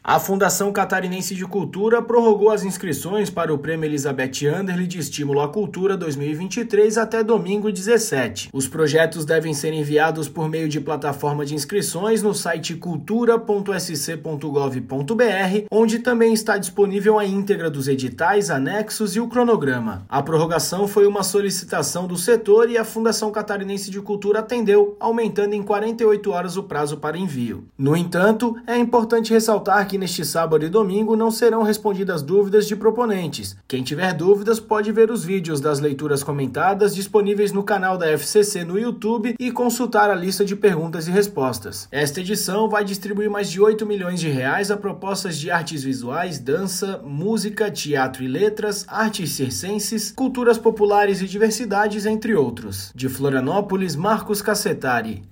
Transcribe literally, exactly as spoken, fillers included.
A Fundação Catarinense de Cultura prorrogou as inscrições para o Prêmio Elizabeth Anderle de Estímulo à Cultura dois mil e vinte e três até domingo dezessete. Os projetos devem ser enviados por meio de plataforma de inscrições no site cultura ponto s c ponto gov ponto b r, onde também está disponível a íntegra dos editais, anexos e o cronograma. A prorrogação foi uma solicitação do setor e a Fundação Catarinense de Cultura atendeu, aumentando em quarenta e oito horas o prazo para envio. No entanto, é importante ressaltar que neste sábado e domingo não serão respondidas dúvidas de proponentes. Quem tiver dúvidas pode ver os vídeos das leituras comentadas disponíveis no canal da F C C no YouTube e consultar a lista de perguntas e respostas. Esta edição vai distribuir mais de oito milhões de reais a propostas de artes visuais, dança, música, teatro e letras, artes circenses, culturas populares e diversidades, entre outros. De Florianópolis, Marcos Cassetari.